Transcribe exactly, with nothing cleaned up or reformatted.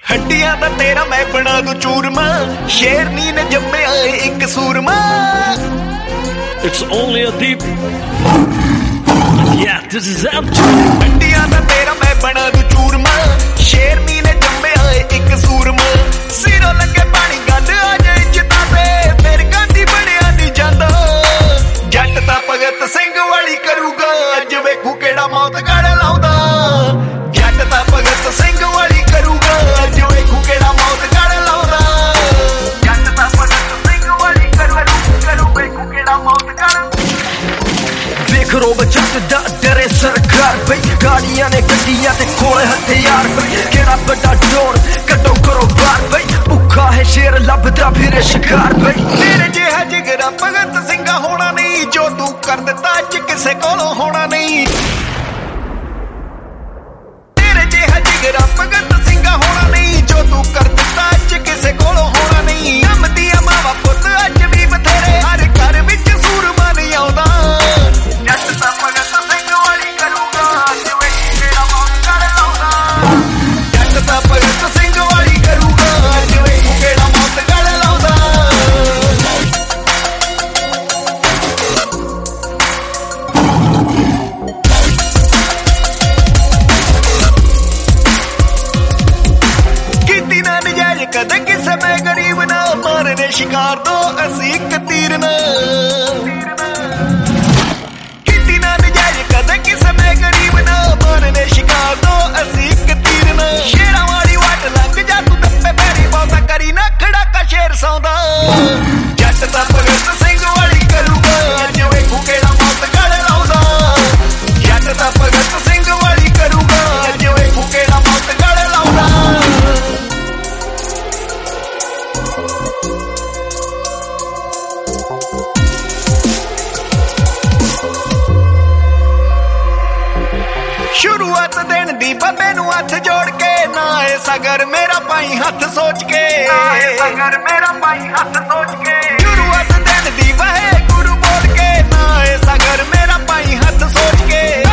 हड्डियां दा तेरा मैं बना दूं चूरमा, शेरनी ने जम्मिया एक सूरमा। It's only a deep. Yeah, this is empty. हड्डियां दा तेरा मैं बना दूं चूरमा, शेरनी ने जम्मिया एक सूरमा। सिरों लगे पानी गल आ जाए चिता ते, फिर गांधी बनिया नहीं जांदा। जट दा भगत सिंह वाली करूगा, अज वेखू केड़ा मौत गड़ लाउंदा। जट दा भगत सिंह वाली करूगा, अज वेखू केड़ा मौत गड़ लाउंदा। जट दा भगत सिंह वाली करूगा, करू वेखू केड़ा मौत गड़। देख रो बचत दा डरे सरकार बई, गाड़ियां ने गड्डियां ते कोले हथियार बई। केड़ा बड़ा डोर कड्डो करो बार बई, भुखा है शेर लभदा फिरे शिकार बई। तेरे जिहा जिगरा भगत सिंघा होना नहीं, जो तू कर दिता अज किसे कोलों होना नहीं। तेरे जिहा जिगरा भगत सिंघा होना नहीं, जो तू कर दिता अज किसे कोलों होना नहीं। दम दिया मावा पुत अज भी बथेरे, हर घर विच सूरमा नहीं आउंदा। जट दा भगत सिंह वाली करूगा, अज वेखू केड़ा मौत गड़ लाउंदा। जट दा भगत सिंह वाली करूगा, अज वेखू केड़ा मौत गड़ लाउंदा। कीती ना नजायज कदे किसे मैं गरीब ना, मारने शिकार दो असी एक तीर ना। कीती ना नजायज कदे किसे मैं गरीब ना, मारने शिकार दो असी एक तीर ना। शेरां वाली वाट लंघ जा तू दप्पे पैरी, बहुता करी ना खड़ा का शेर सौंदा। जट दा भगत सिंह वाली करूगा, अज वेखू केड़ा मौत गड़ लाउंदा। जट दा भगत सिंह वाली करूगा, अज वेखू केड़ा मौत गड़ लाउंदा। शुरुआत दिन दी बब्बे नू हथ जोड़ के, ना ए सगर मेरा पाई हथ सोच के। सगर मेरा पाई हथ सोच के, शुरुआत दिन दी वाहे गुरु बोल के, ना ए सगर मेरा पाई हथ सोच के।